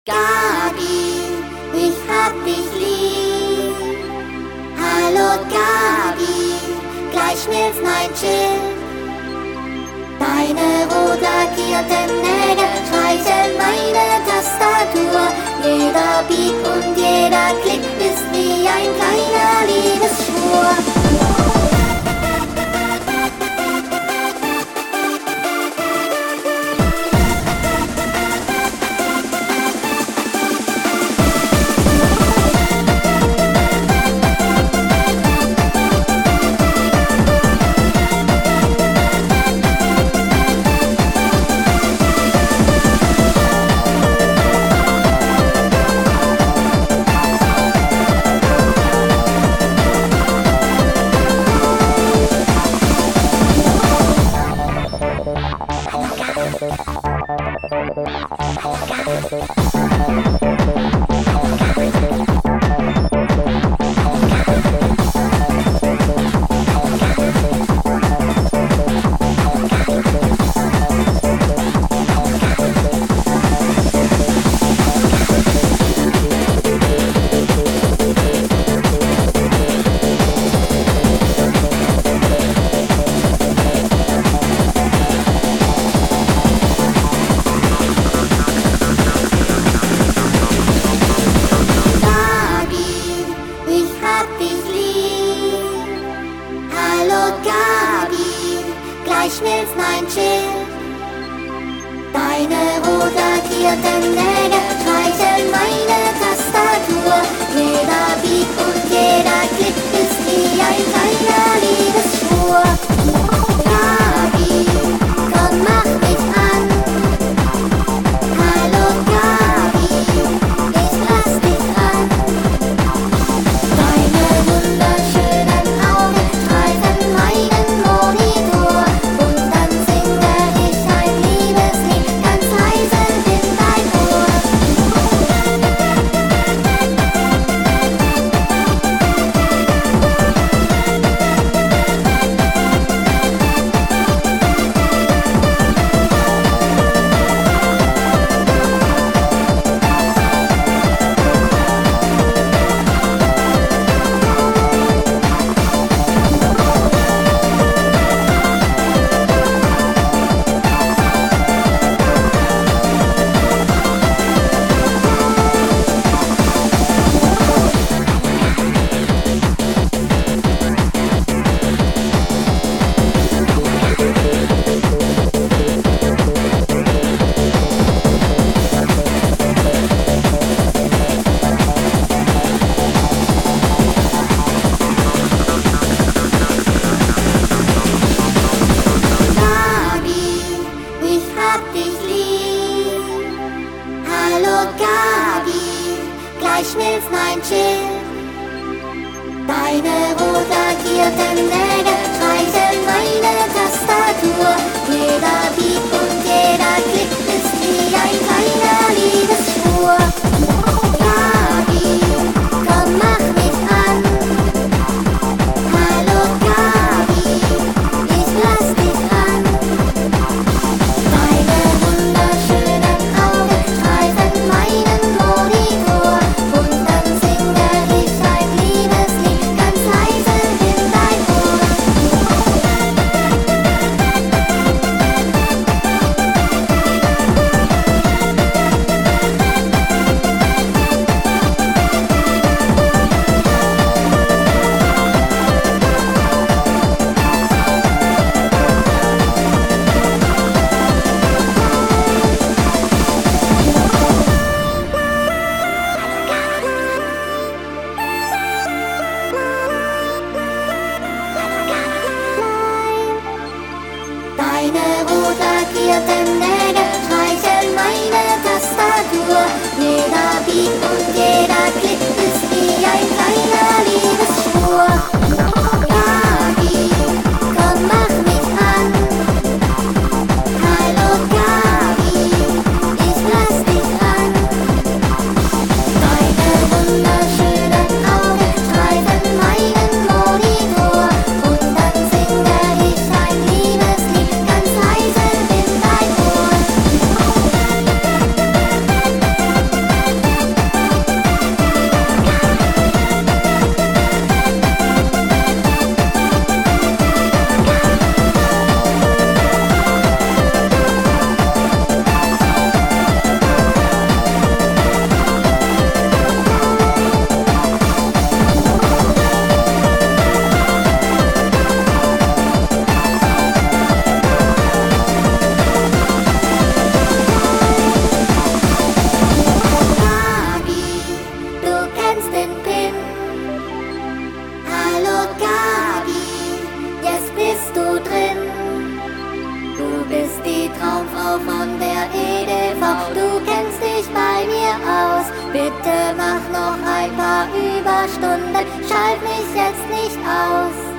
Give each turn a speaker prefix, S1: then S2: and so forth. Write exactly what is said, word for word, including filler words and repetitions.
S1: Gabi, ich hab dich lieb. Hallo Gabi, gleich schmilzt mein Chill. Deine rot lackierten Nägel streicheln meine Tastatur. Jeder Beat und jeder Klick ist wie ein kleiner Liebesschwur. Schmilzt mein Chill. Deine rot lackierten Nägel streicheln meine Tastatur. Jeder Beat und jeder Klick ist wie ein kleiner Liebesschwur. Gabi, komm, mach mich an. Hallo Gabi, ich lass dich ran. Deine wunderschönen Augen streifen meinen Monitor. Schmilzt mein Chill. Deine rot lackierten Nägel streicheln meine Tastatur. Jeder Beat und jeder Klick ist wie ein kleiner Liebesschwur. Gabi, komm, mach mich an. Hallo Gabi, ich lass dich ran. Deine wunderschönen Augen streifen meinen Monitor. mach noch ein paar Überstunden, schalt mich jetzt nicht aus.